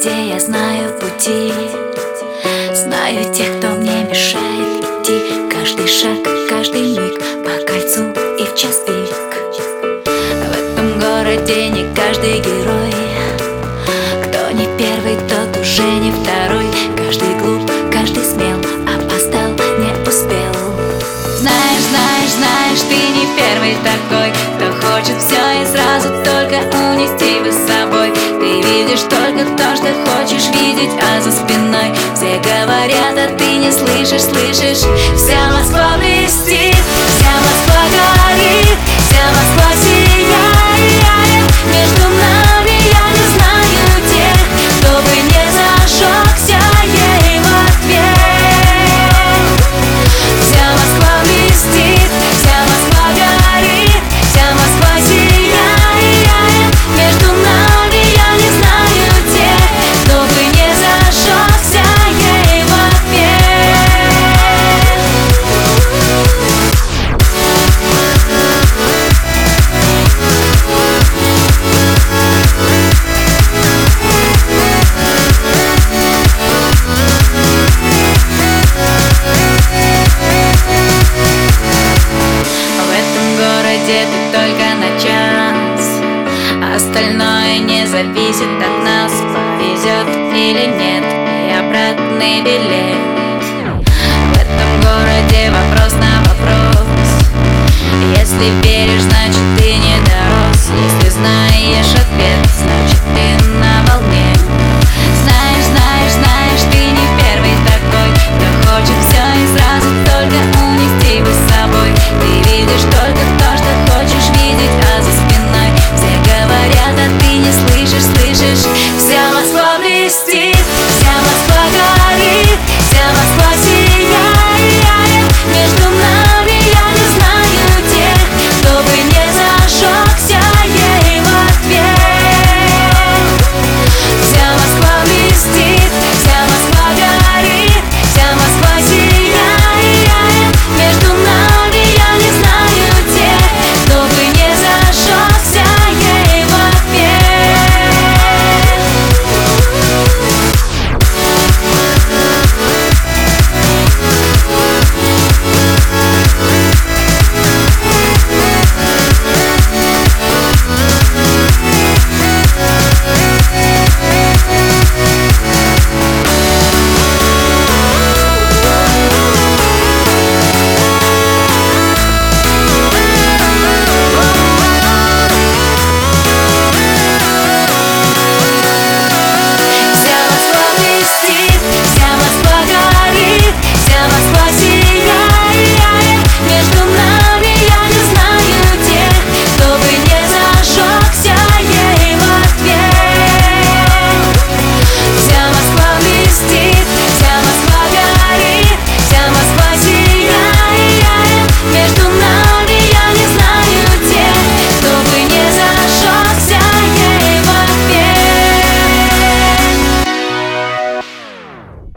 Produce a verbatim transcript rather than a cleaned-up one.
городе я знаю пути, знаю тех, кто мне мешает идти. Каждый шаг, каждый миг по кольцу и в час пик. В этом городе не каждый герой, кто не первый, тот уже не второй. Каждый глуп, каждый смел, опоздал, не успел. Знаешь, знаешь, знаешь, ты не первый такой, кто хочет все и сразу только унести бы с собой. Ты видишь только то, что хочешь видеть, а за спиной все говорят, а ты не слышишь, слышишь. Вся Москва блестит, вся Москва горит, вся Москва сияет. Между нами я не знаю тех, кто бы не зажегся ей в ответ. Вся Москва блестит, вся Москва горит, вся Москва сияет. Между нами я не знаю тех, кто бы не зажегся ей в ответ. В этом городе ты только на час, остальное не зависит от